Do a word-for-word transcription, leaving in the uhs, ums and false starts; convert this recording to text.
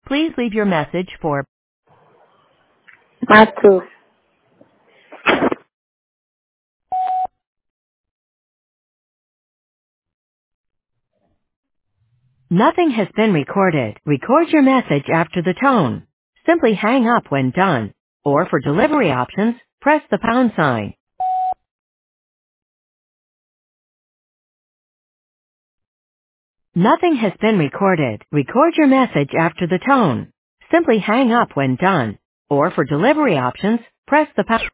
Please leave your message for Matu. Nothing has been recorded. Record your message after the tone. Simply hang up when done. Or for delivery options, press the pound sign. Nothing has been recorded. Record your message after the tone. Simply hang up when done. Or for delivery options, press the pound